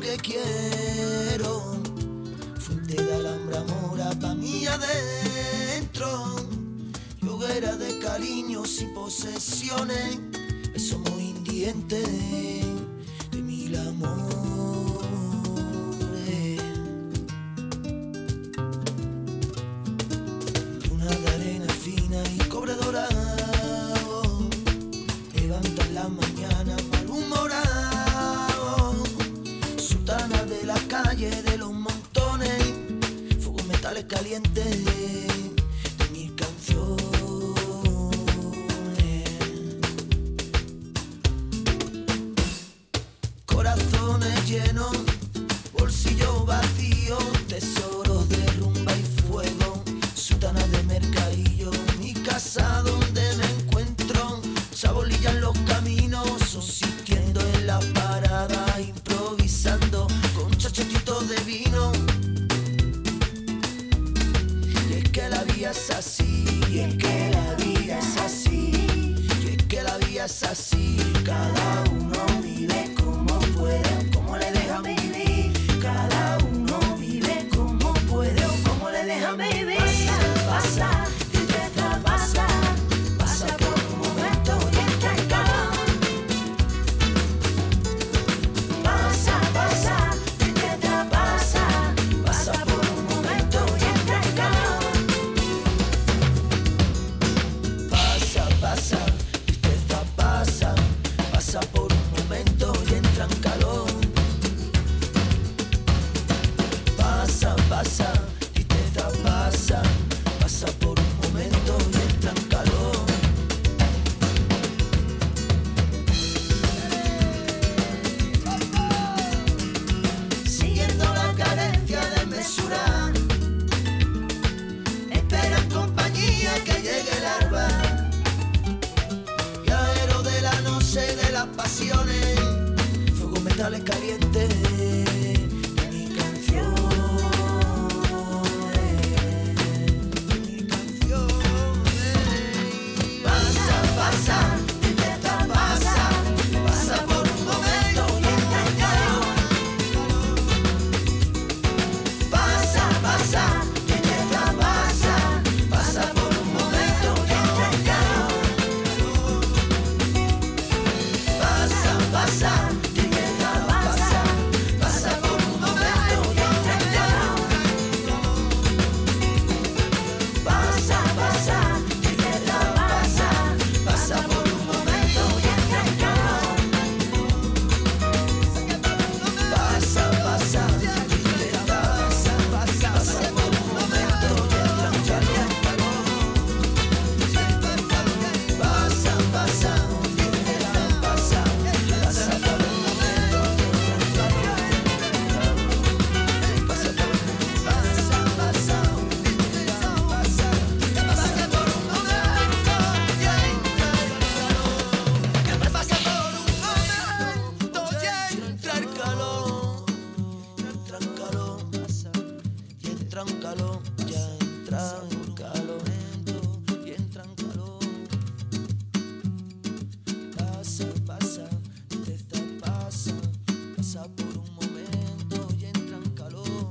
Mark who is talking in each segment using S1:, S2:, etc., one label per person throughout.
S1: que quiero. Fuente de Alhambra mora pa' mí adentro. Y hoguera de cariños y posesiones. Somos indigentes de mil amores. Luna de arena fina y cobre dorado. Levantan la mañana malhumorado. Sultana de la calle de los montones. Fuegos metales calientes de mil canciones. Corazones llenos, bolsillo vacío, tesoros de rumba y fuego, sultana de mercadillo, mi casa donde me encuentro, sabolilla en los caminos, subsistiendo en la parada, improvisando con chachotitos de vino. Y es que la vida es así, y es que la vida es así, y es que la vida es así, cada uno vive como puede, como le deja vivir. Cada uno vive como puede o como le deja vivir. Pasa, tristeza pasa, pasa por un momento y entra en calor. Pasa, tristeza pasa, pasa por un momento y entra en calor. Pasa, tristeza pasa, pasa por un momento y entra en calor. Pasa, tristeza pasa, pasa por un momento y entra en calor. Siguiendo la cadencia de mesurar, espera en compañía que llegue el alba. Viajero de la noche y de las pasiones, fuegos metales calientes de mi canción. Pasa, tristeza pasa, pasa por un momento y entra en calor. Pasa, tristeza pasa, pasa por un momento y entra en calor. Pasa, tristeza pasa, pasa por un momento y entra en calor. Pasa, tristeza pasa, pasa por un momento y entra en calor. Pasa, tristeza pasa, pasa por un momento y entra en calor. Pasa, tristeza pasa, pasa por un momento y entra en calor. Pasa, tristeza pasa, pasa por un momento y entra en calor.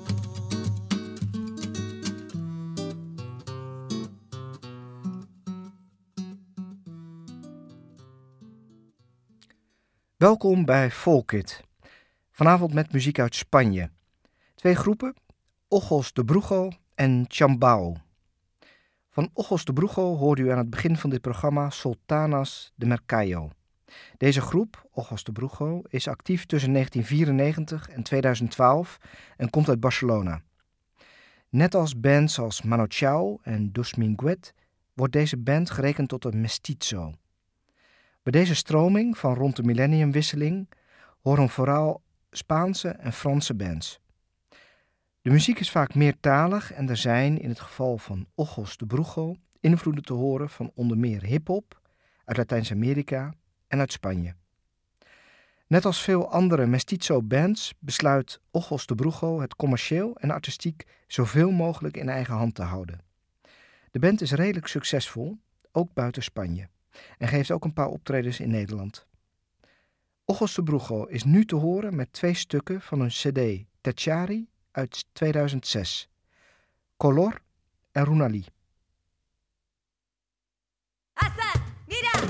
S2: Welkom bij Folkit. Vanavond met muziek uit Spanje. 2 groepen, Ojos de Brujo en Chambao. Van Ojos de Brujo hoorde u aan het begin van dit programma Sultanas de Mercallo. Deze groep, Ojos de Brujo, is actief tussen 1994 en 2012 en komt uit Barcelona. Net als bands als Mano Chao en Dos Minguet wordt deze band gerekend tot een mestizo. Bij deze stroming van rond de millenniumwisseling horen vooral Spaanse en Franse bands. De muziek is vaak meertalig en er zijn, in het geval van Ojos de Brujo, invloeden te horen van onder meer hip-hop uit Latijns-Amerika en uit Spanje. Net als veel andere mestizo-bands besluit Ojos de Brujo het commercieel en artistiek zoveel mogelijk in eigen hand te houden. De band is redelijk succesvol, ook buiten Spanje, en geeft ook een paar optredens in Nederland. Ojos de Brujo is nu te horen met 2 stukken van hun cd Techari uit 2006. Color en Runali.
S3: Asa, mira.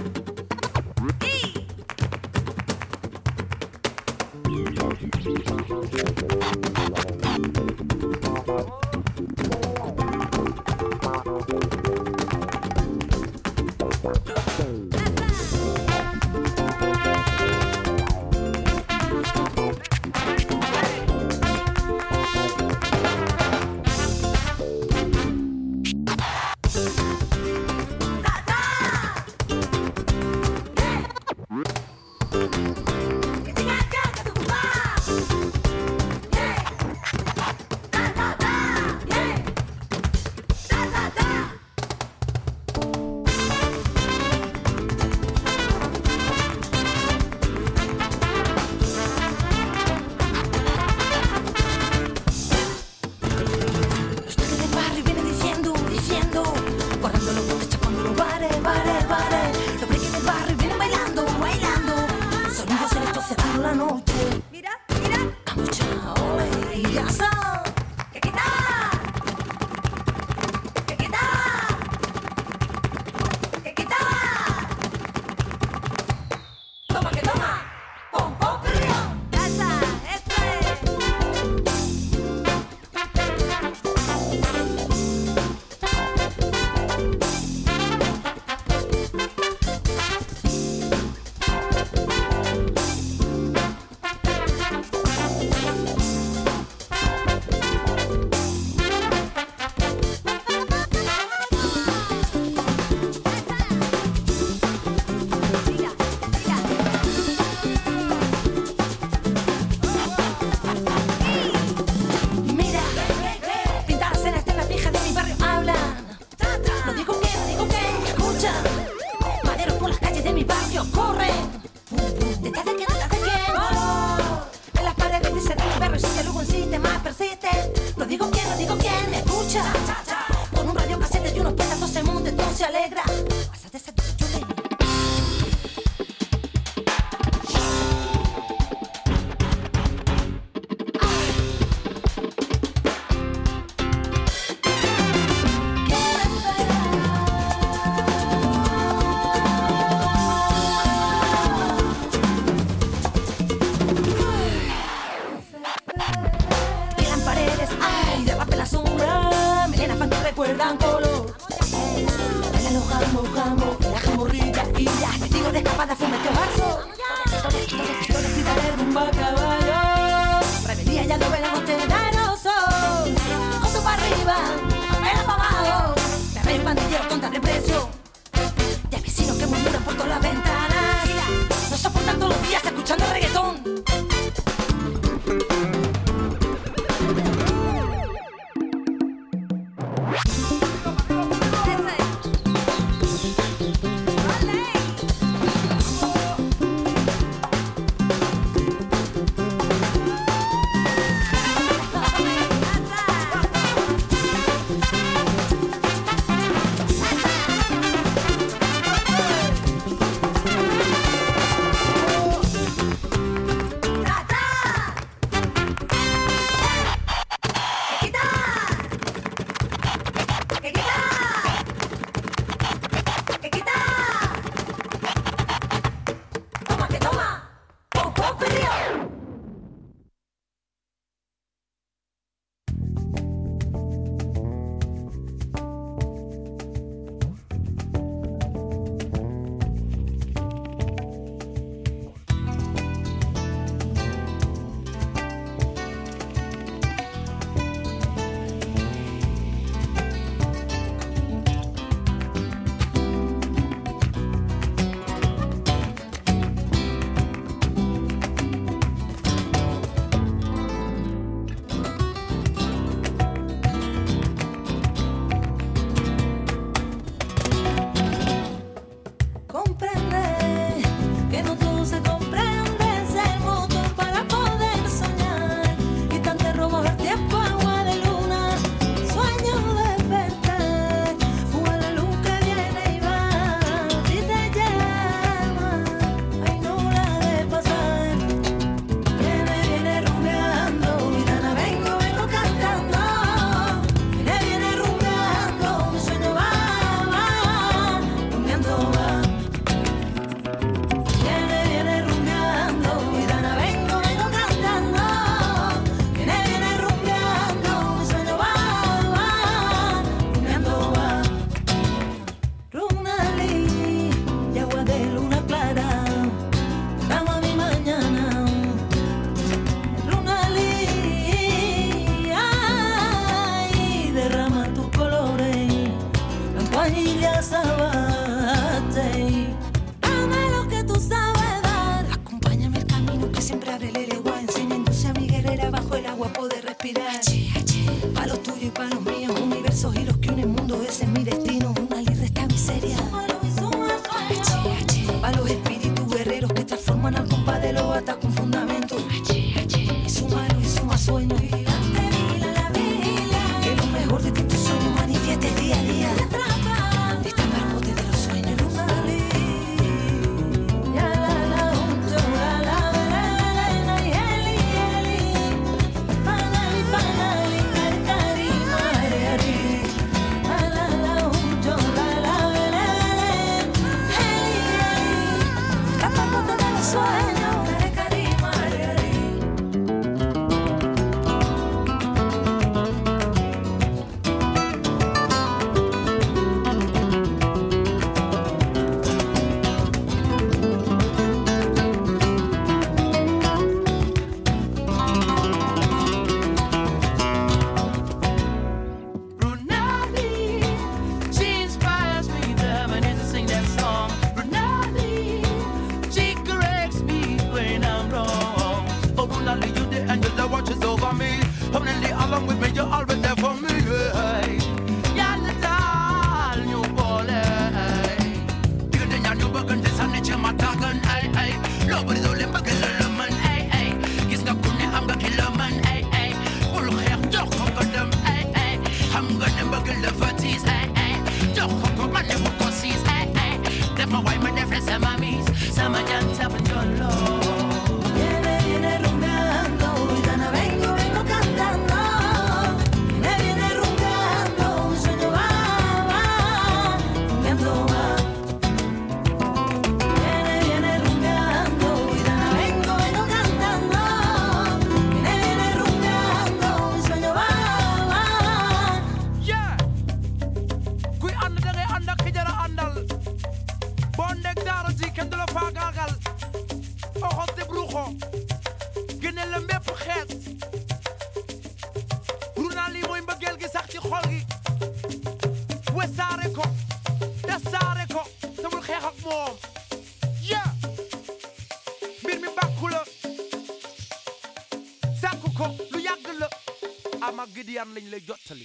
S4: ko lu yàgg la ama Gideon lañ lay jottali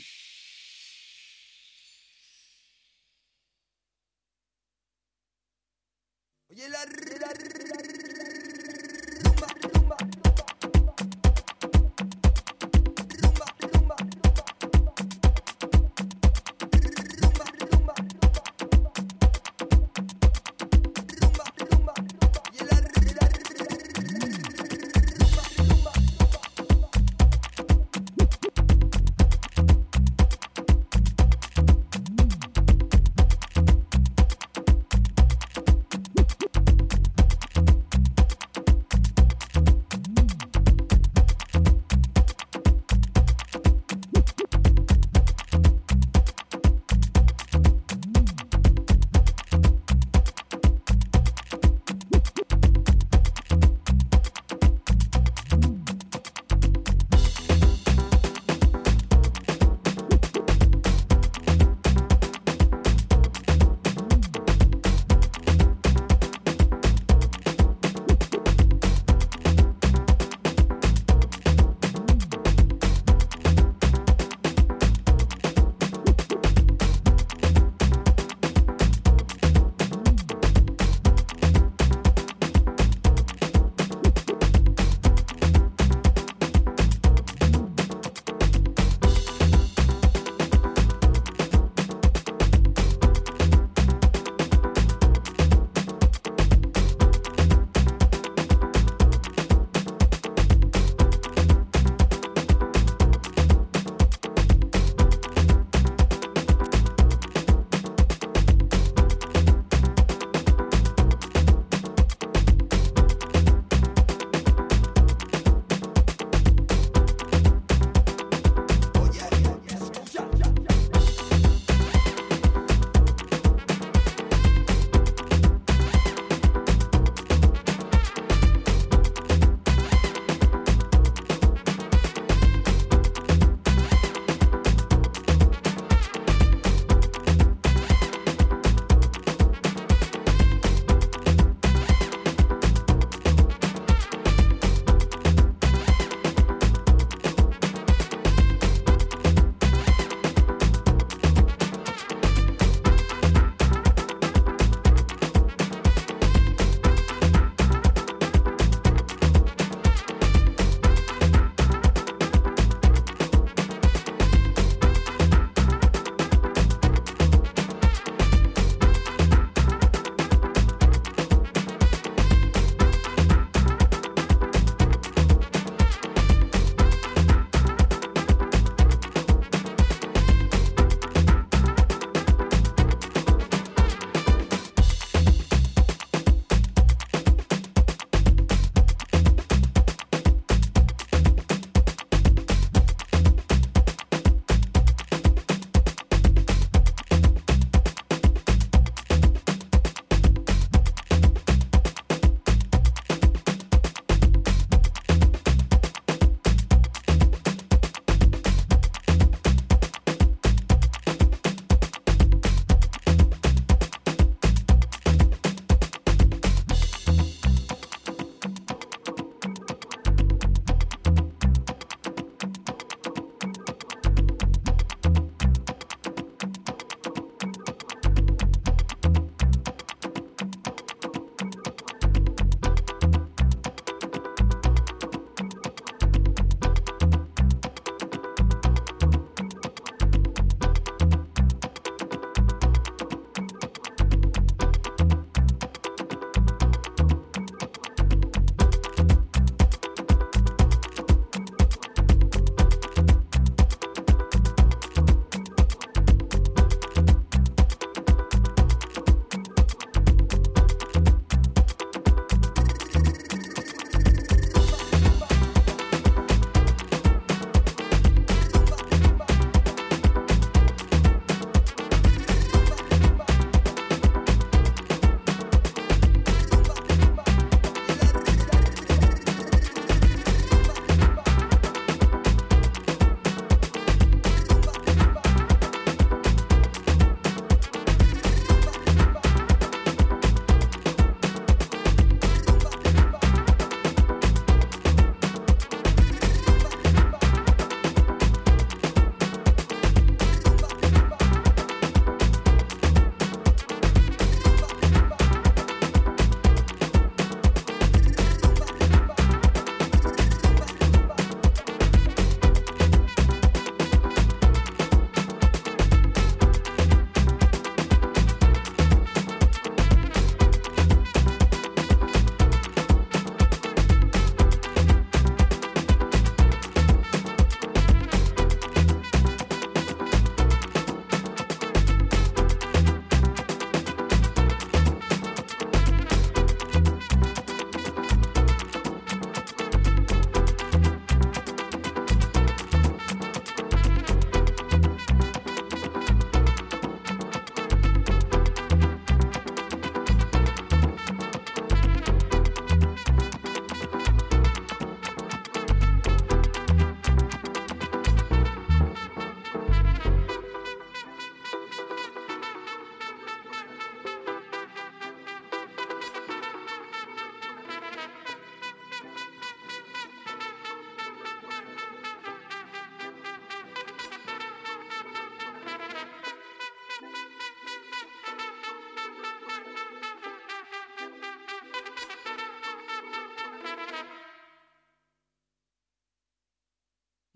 S1: Oye la rumba, rumba. Rumba, rumba. Rumba, rumba. Rumba, rumba. Oye la rumba, rumba.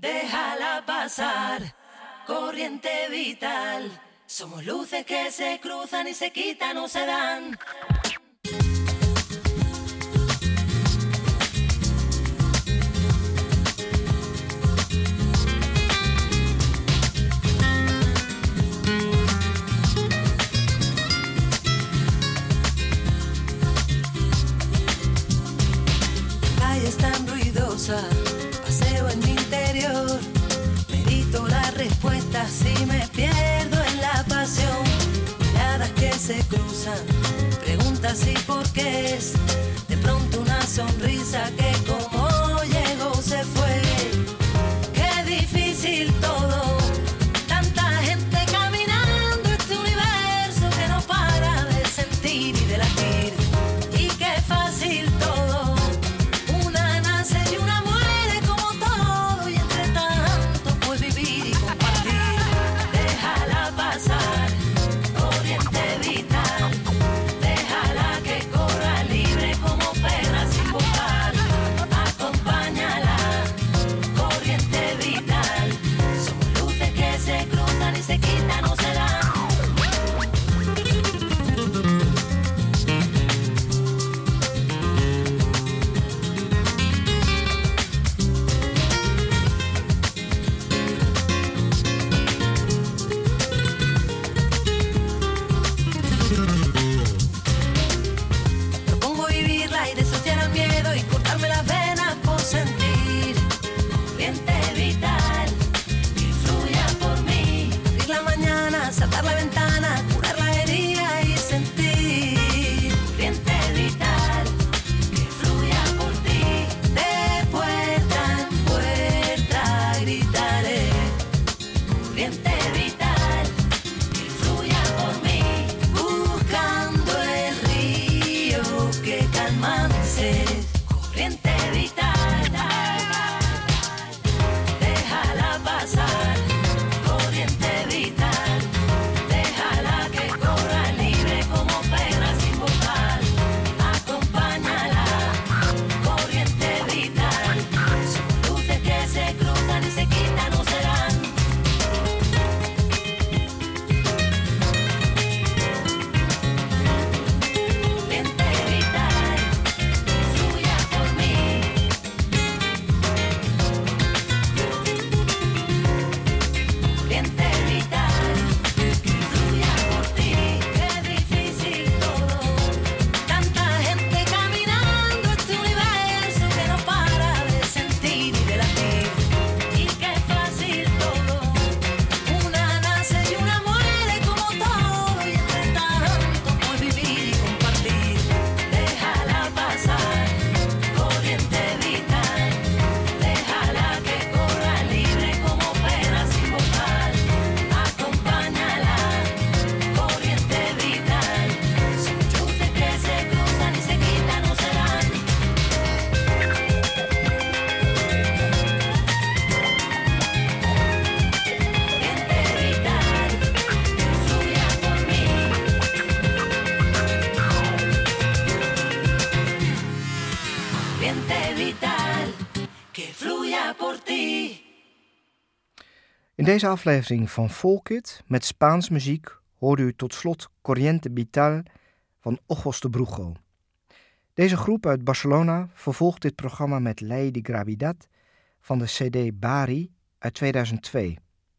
S1: déjala pasar, corriente vital. Somos luces que se cruzan y se quitan o se dan. Es tan ruidosa, paseo en mi interior, medito las respuestas y me pierdo en la pasión. Miradas que se cruzan, preguntas y por qué es, de pronto una sonrisa que como llegó se fue. Qué difícil todo, tanta gente caminando este universo que no para de sentir y de latir. Y qué fácil todo. Y una muere como todo y entre tanto pues vivir y compartir. Déjala pasar, corriente vital. Déjala que corra libre como perra sin volar. Acompáñala, corriente vital. Somos luces que se cruzan y se quitan o se dan. Saltar la ventana, curar la herida y sentir. Corriente vital, que fluya por ti. De puerta en puerta gritaré. Corriente vital, que fluya por mí. Buscando el río que calmase. Corriente vital, déjala pasar. Corriente vital.
S2: In deze aflevering van Folkit met Spaans muziek hoorde u tot slot Corriente Vital van Ojos de Brujo. Deze groep uit Barcelona vervolgt dit programma met Ley de Gravidad van de CD Bari uit 2002.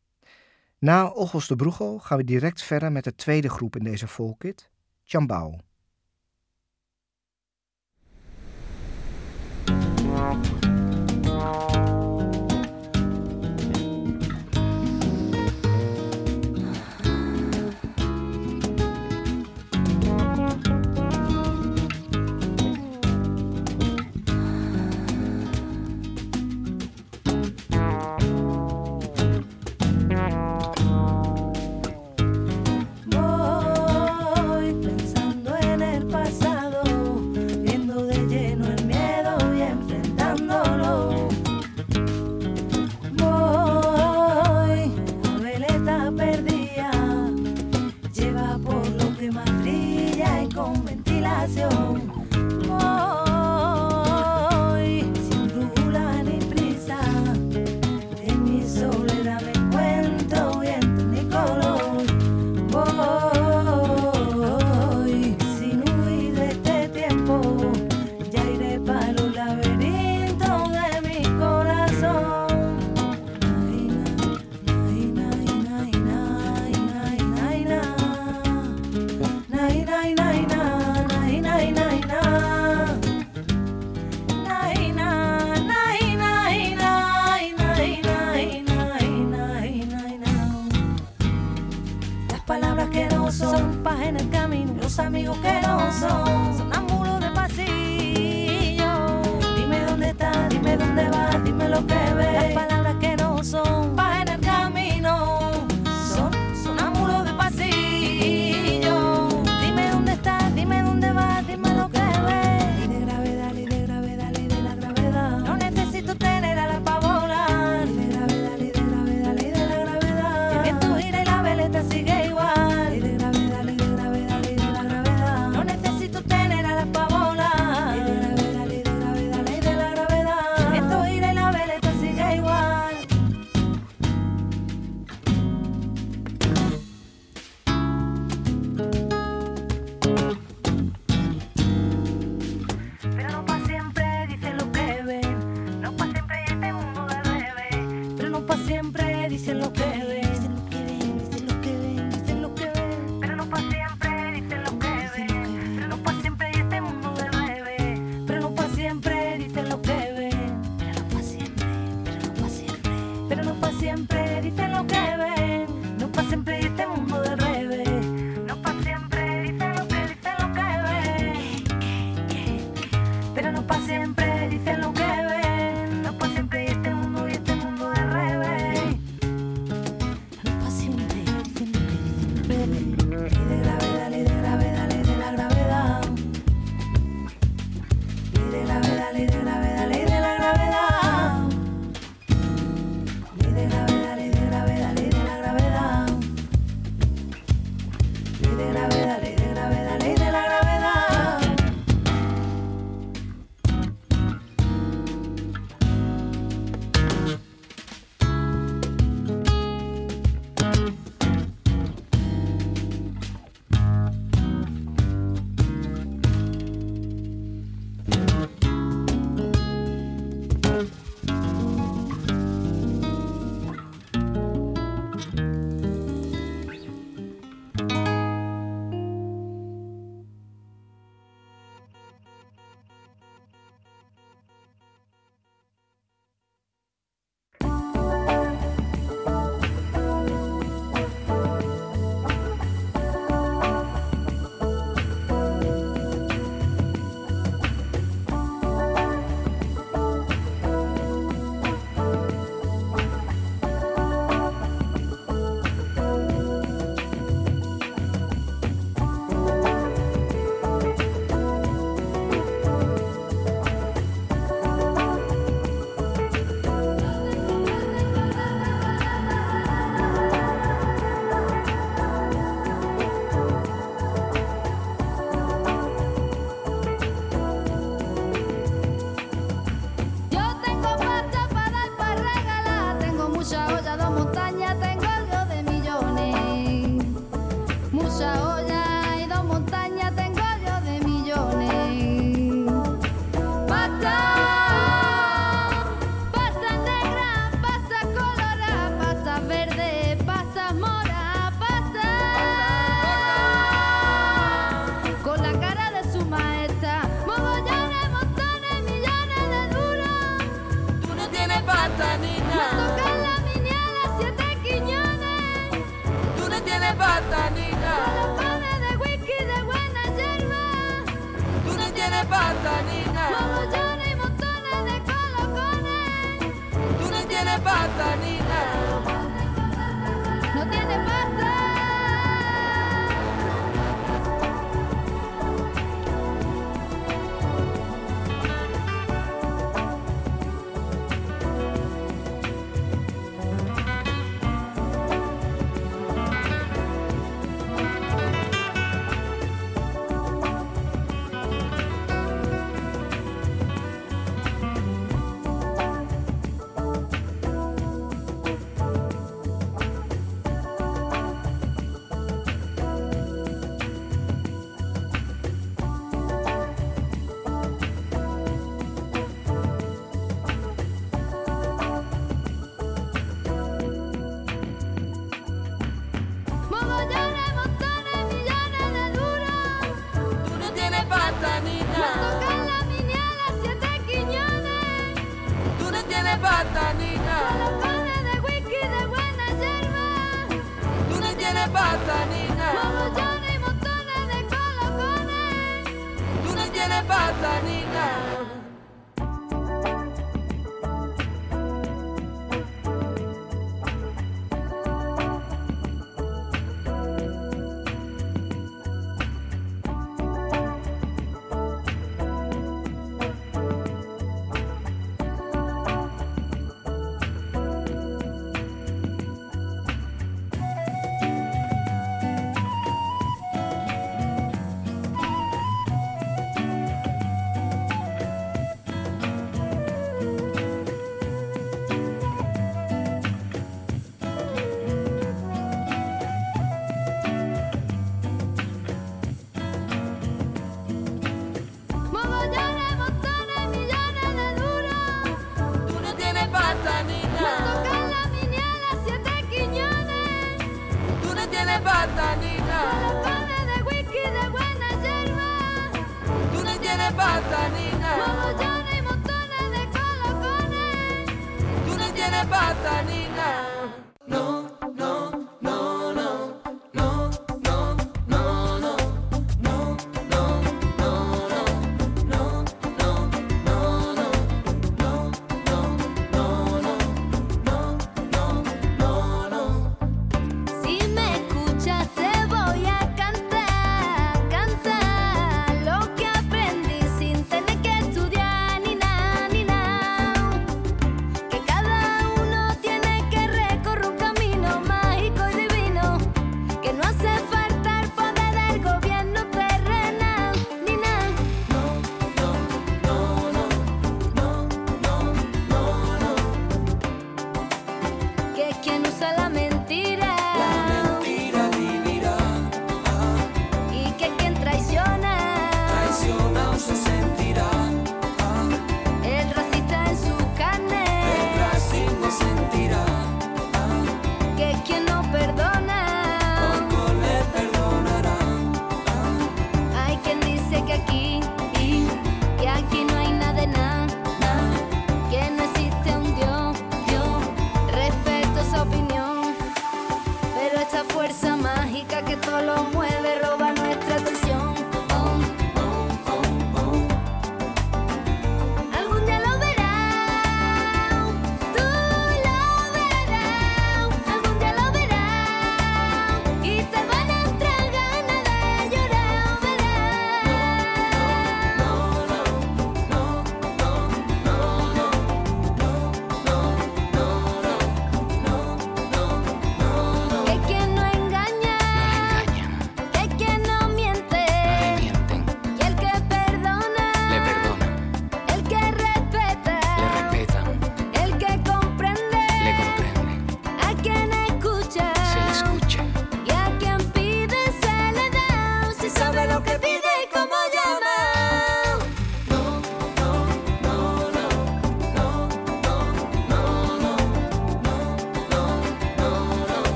S2: Na Ojos de Brujo gaan we direct verder met de tweede groep in deze Folkit, Chambao.
S1: Voy pensando
S5: pero no pa' siempre, dicen lo que ven, no pa' siempre y este mundo de revés. No pa' siempre, dicen lo que dicen. Ley de gravedad, ley de gravedad, ley de la gravedad. Ley de gravedad, ley de gravedad, ley de la gravedad. Ley de gravedad, ley de gravedad, ley de la gravedad. Ley de gravedad, ley de gravedad, ley de la gravedad.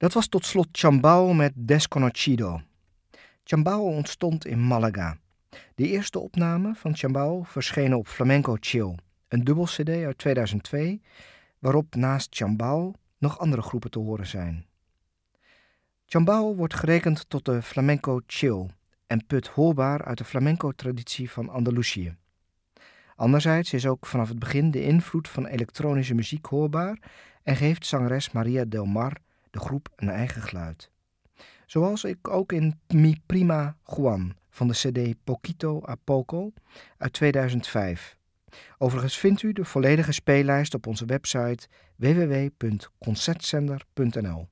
S2: Dat was tot slot Chambao met Desconocido. Chambao ontstond in Malaga. De eerste opname van Chambao verschenen op Flamenco Chill, een dubbel-cd uit 2002, waarop naast Chambao nog andere groepen te horen zijn. Chambao wordt gerekend tot de Flamenco Chill en put hoorbaar uit de flamenco-traditie van Andalusië. Anderzijds is ook vanaf het begin de invloed van elektronische muziek hoorbaar en geeft zangeres Maria del Mar de groep een eigen geluid. Zoals ik ook in Mi Prima Juan van de cd Poquito a Poco uit 2005. Overigens vindt u de volledige speellijst op onze website www.concertzender.nl.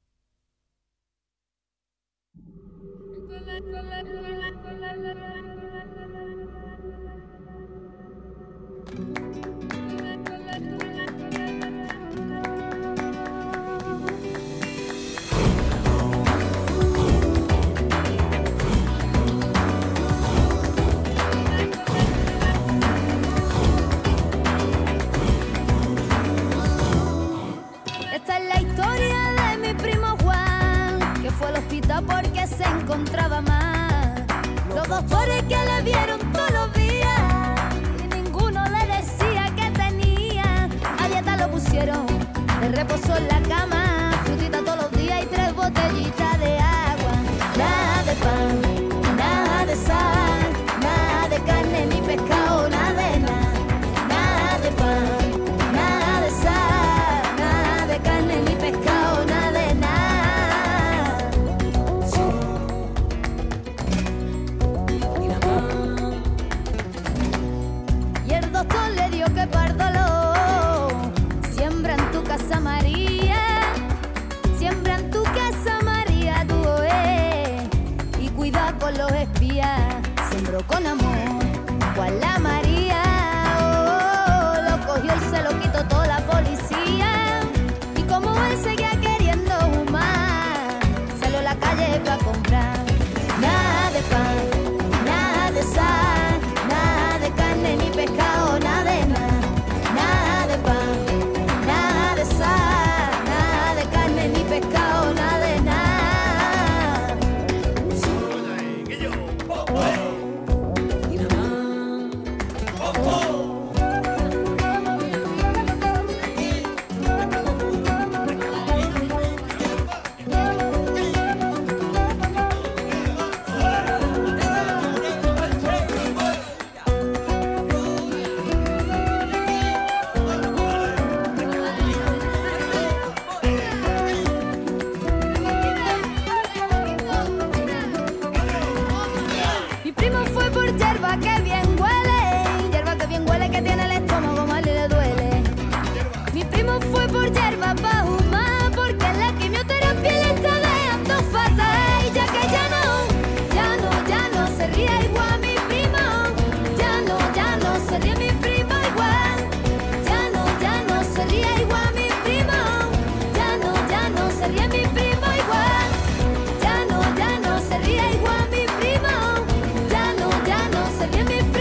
S3: Esta es la historia de mi primo Juan, que fue al hospital porque se encontraba mal. Los doctores que le vieron todos los días y ninguno le decía que tenía. A dieta lo pusieron, le reposó en la cama, frutita todos los días y 3 botellitas de agua. Nada de pan, nada de sal, nada de carne ni pescado, nada de nada. Nada de pan, nada de sal, nada de carne ni pescado, nada de nada. Y el doctor le dio que pardolo, siembra en tu casa María, siembra en tu casa María tú, y cuida con los espías, sembró con amor, Juan la María, lo cogió y se lo quitó toda la policía, y como él seguía queriendo fumar, salió a la calle para comprar. Nada de pan, nada de sal, nada de carne ni pescado, nada de nada. Nada de pan, nada de sal, nada de carne ni pescado, nada de nada. Mi primo fue por hierba que bien huele que tiene el estómago mal y le duele. Mi primo fue por hierba pa' fumar porque la quimioterapia le está dejando fatal. Y ya que ya no se ríe igual mi primo, ya no se ríe mi primo igual, ya no se ríe igual mi primo, ya no se ríe mi primo igual, ya no se ríe igual mi primo, ya no se ríe mi primo.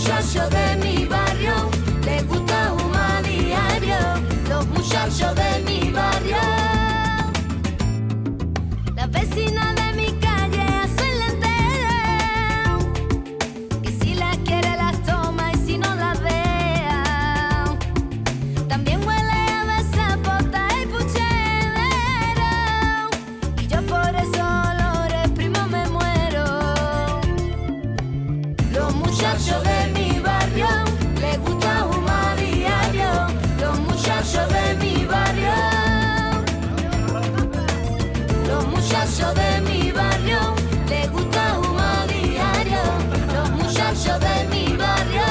S3: muchachos de mi barrio les gusta fumar diario. Los muchachos de mi barrio. Las vecinas de mi calle hacen lentejas, que si las quiere las toma y si no las deja. También huele a besapota y puchero, y yo por esos olores, primo, me muero. Los muchachos de mi barrio les gusta fumar diario. Los muchachos de mi barrio. Los muchachos de mi barrio les gusta fumar diario. Los muchachos de mi barrio.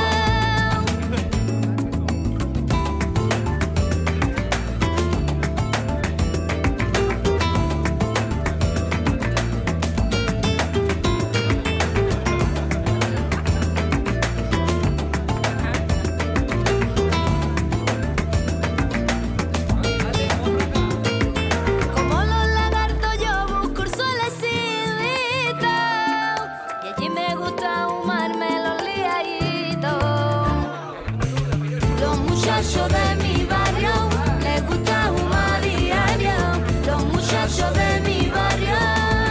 S3: Como los lagartos yo busco el solecito, y allí me gusta fumarme los liaditos. Los muchachos de mi barrio les gusta fumar diario. Los muchachos de mi barrio.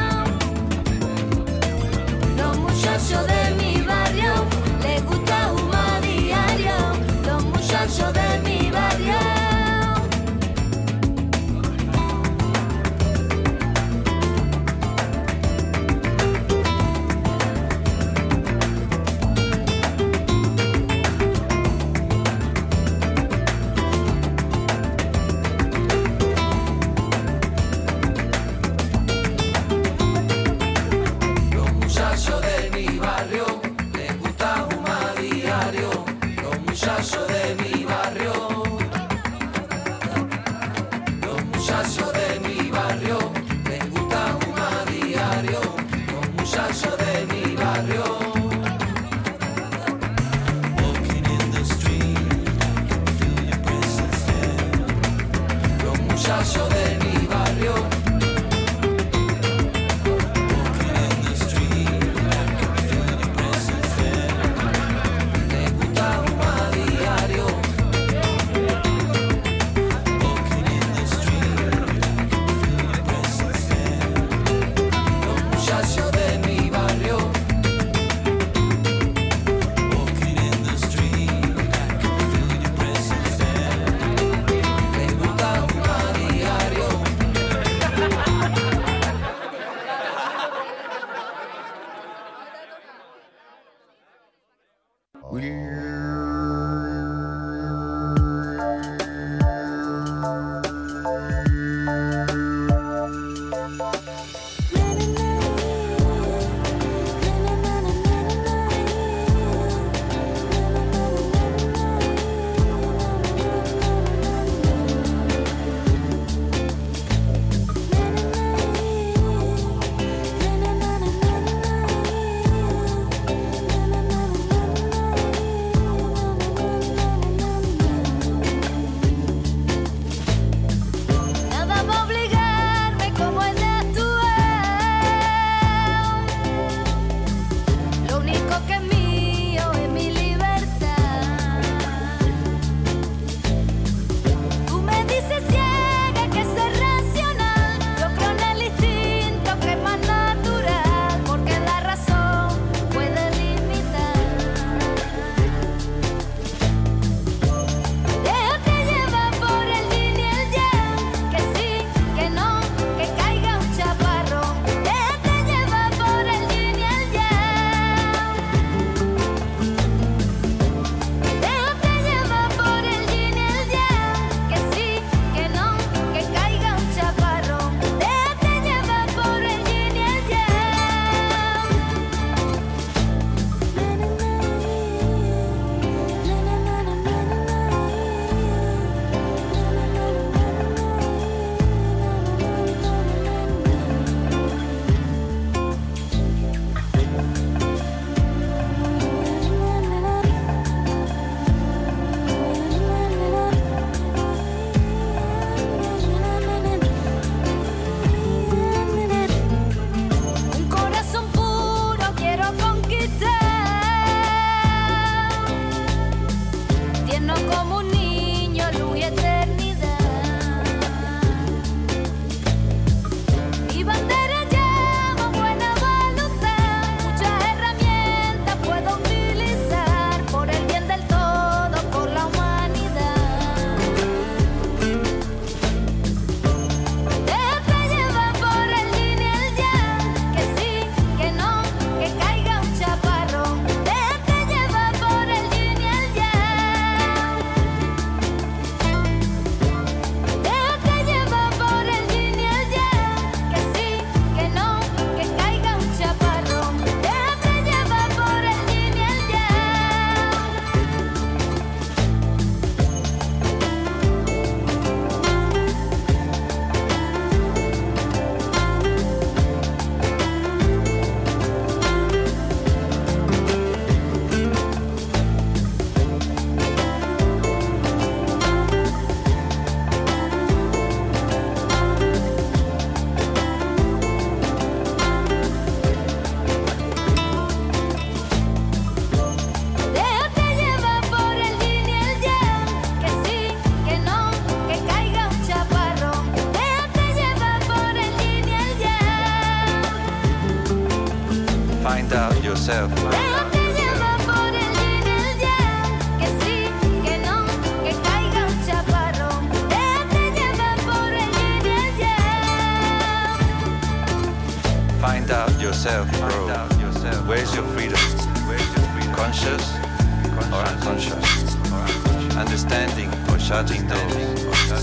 S3: Los muchachos de mi barrio les gusta fumar diario. Los muchachos de mi barrio.
S1: Los muchachos de mi barrio les gusta fumar diario. Los muchachos de mi barrio. Los muchachos de mi barrio les gusta fumar diario. Los muchachos de mi barrio. Walking in the street, I can feel your presence there. Los muchachos de mi barrio. Walking in the street, I can feel your presence there. Les gusta fumar diario. Walking in the street, I can feel your presence there. Los muchachos de mi barrio. Walking in the street, I can feel your presence there. Les gusta fumar diario.
S3: Nada va a obligarme como es de actuar. Lo único que es mío es mi libertad. Tú me dices ciega que ser racional. Yo creo en el instinto que es más natural, porque la razón puede limitar. Déjate llevar por el yin y el yang, que sí, que no, que caiga un chaparrón. Déjate llevar por el yin y el yang.
S6: yourself, bro. Where's your freedom? Conscious or unconscious? Understanding or shutting doors?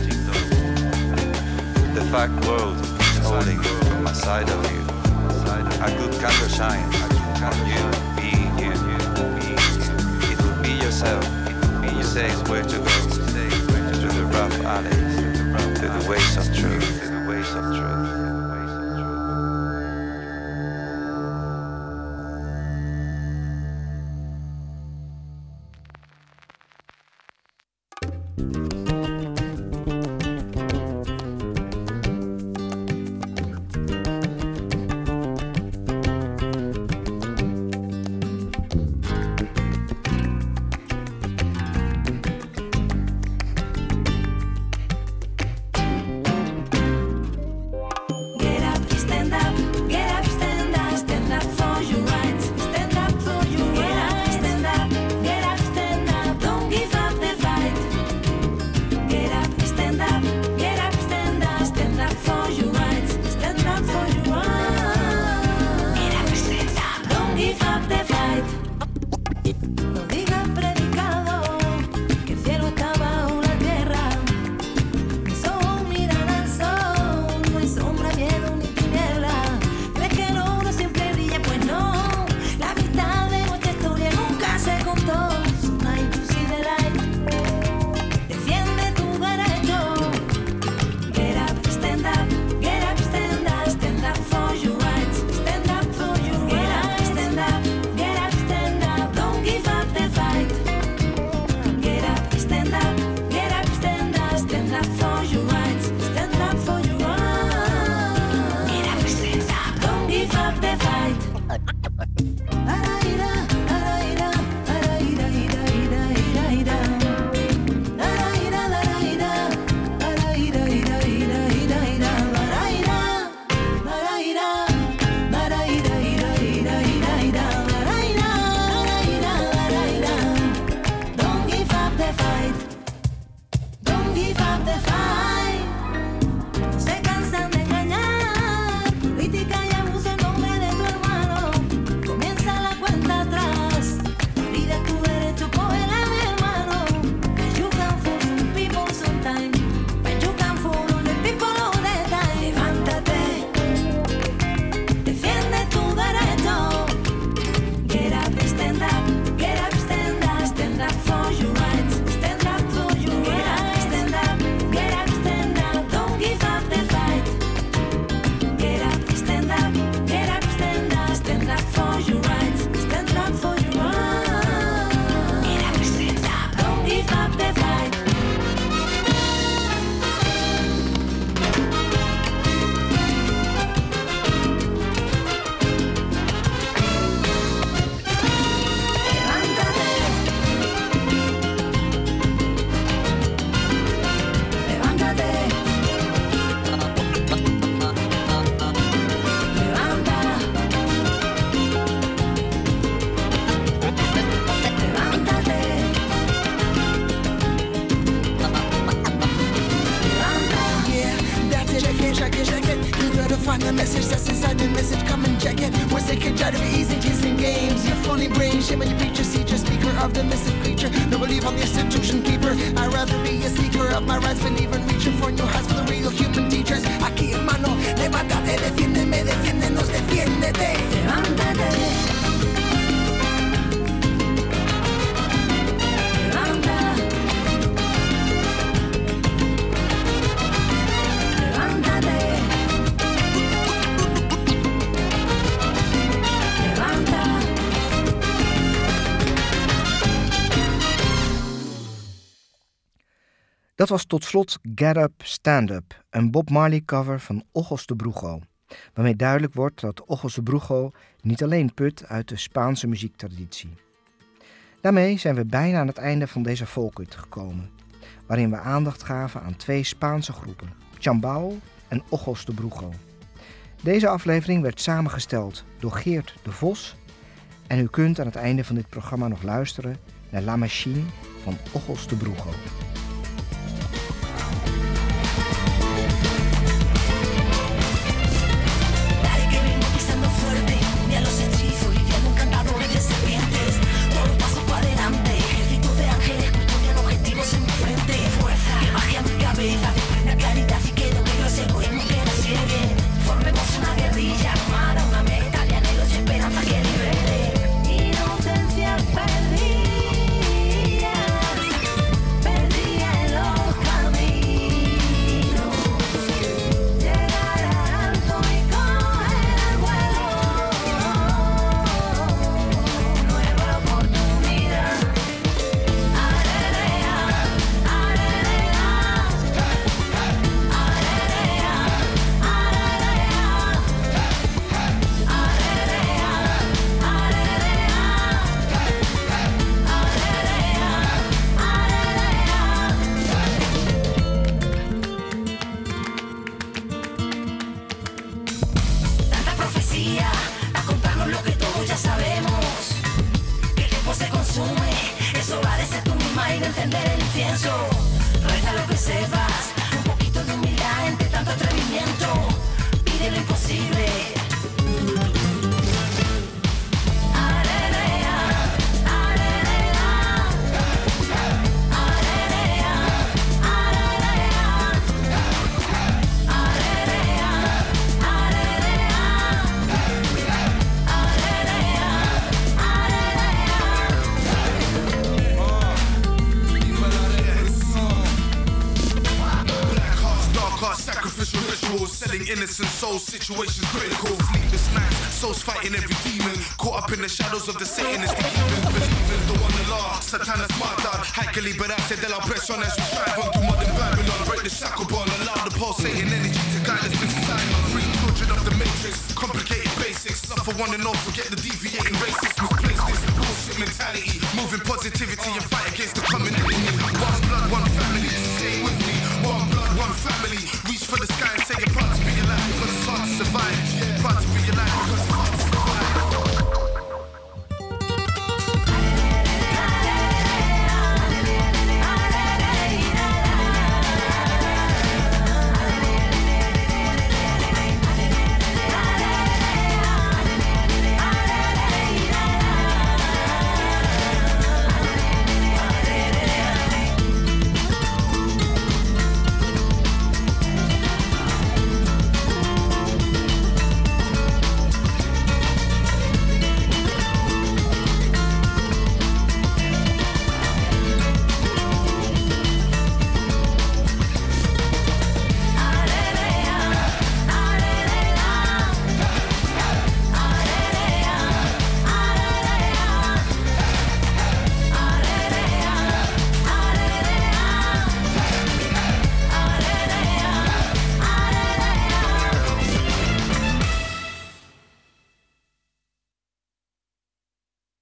S6: The fact world is holding from a side of you. A good candle shine on you, being you. It will be yourself. You say where to go. To the rough alleys, to the ways of truth, to the ways of truth.
S1: Find the message that's inside the message, come and check it. We're sick and tired of easy teasing games. You're fully brain shame and you preacher, seeker, speaker of the missing creature. No believe I'm the institution keeper. I'd rather be a seeker of my rights, believer in reaching for new heights for the real human teachers. Aquí hermano, levántate, defiéndeme, defiéndenos, defiéndete. Levántate.
S2: Dat was tot slot Get Up, Stand Up, een Bob Marley cover van Ojos de Brujo, waarmee duidelijk wordt dat Ojos de Brujo niet alleen put uit de Spaanse muziektraditie. Daarmee zijn we bijna aan het einde van deze Folkut gekomen, waarin we aandacht gaven aan 2 Spaanse groepen, Chambao en Ojos de Brujo. Deze aflevering werd samengesteld door Geert de Vos en u kunt aan het einde van dit programma nog luisteren naar La Machine van Ojos de Brujo.
S1: Dale que vengo pisando fuerte.
S7: soul, situation's critical. Sleepless nights, souls fighting every demon. Caught up in the shadows of the Satanist demons. Believing the one Allah, Satana's martyr. Hay que liberarse de la opresión as we strive on through modern Babylon. Break the shackle bond, allow the pulsating energy to guide us to Zion. Free children of the matrix, complicated basics. Not for one and all, forget the deviating racists. Misplace this bullshit mentality. Moving positivity and fight against the coming enemy. One blood, one family, stay with me. One blood, one family. Reach for the sky and say you're proud to be alive because it's hard to survive.